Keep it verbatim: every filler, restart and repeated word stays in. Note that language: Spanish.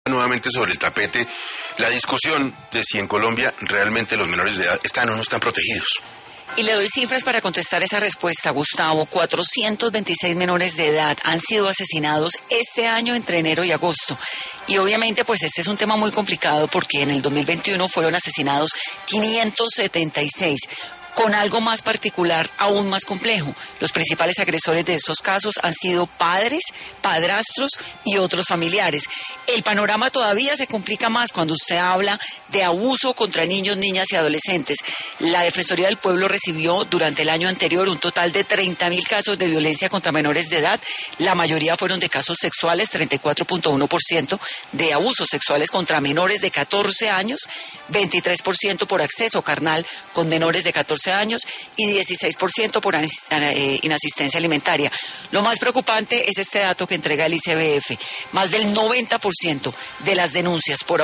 Nuevamente sobre el tapete la discusión de si en Colombia realmente los menores de edad están o no están protegidos. Y le doy cifras para contestar esa respuesta, Gustavo. cuatrocientos veintiséis menores de edad han sido asesinados este año entre enero y agosto. Y obviamente pues este es un tema muy complicado porque en el dos mil veintiuno fueron asesinados quinientos setenta y seis. Con algo más particular, aún más complejo. Los principales agresores de estos casos han sido padres, padrastros y otros familiares. El panorama todavía se complica más cuando usted habla de abuso contra niños, niñas y adolescentes. La Defensoría del Pueblo recibió durante el año anterior un total de treinta mil casos de violencia contra menores de edad. La mayoría fueron de casos sexuales, treinta y cuatro punto uno por ciento, de abusos sexuales contra menores de catorce años, veintitrés por ciento por acceso carnal con menores de catorce años y dieciséis por ciento por inasistencia alimentaria. Lo más preocupante es este dato que entrega el I C B F. Más del noventa por ciento de las denuncias por